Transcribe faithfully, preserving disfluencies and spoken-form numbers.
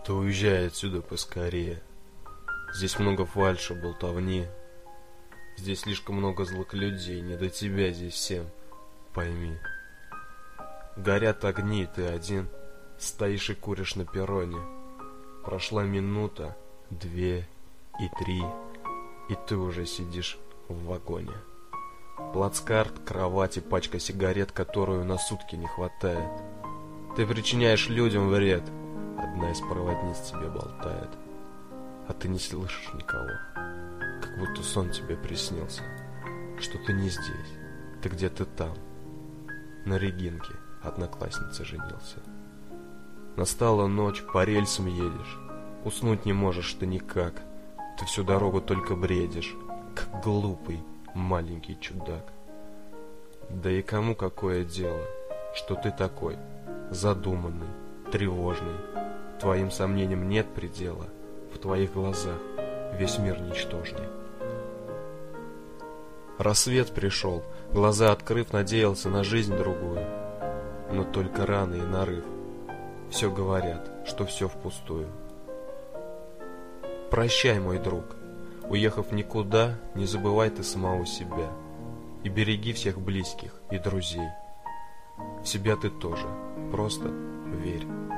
Ты уезжай отсюда поскорее. Здесь много фальши, болтовни. Здесь слишком много злых людей, не до тебя здесь всем, пойми. Горят огни, ты один, стоишь и куришь на перроне. Прошла минута, две и три, и ты уже сидишь в вагоне. Плацкарт, кровать и пачка сигарет, которую на сутки не хватает. Ты причиняешь людям вред, одна из проводниц тебе болтает. А ты не слышишь никого, как будто сон тебе приснился, что ты не здесь, ты где-то там. На Регинке одноклассница женился. Настала ночь, по рельсам едешь, уснуть не можешь ты никак. Ты всю дорогу только бредишь, как глупый маленький чудак. Да и кому какое дело, что ты такой задуманный, тревожный? Твоим сомнениям нет предела, в твоих глазах весь мир ничтожней. Рассвет пришел, глаза открыв, надеялся на жизнь другую, но только раны и нарыв все говорят, что все впустую. Прощай, мой друг, уехав никуда, не забывай ты самого себя и береги всех близких и друзей. В себя ты тоже, просто верь.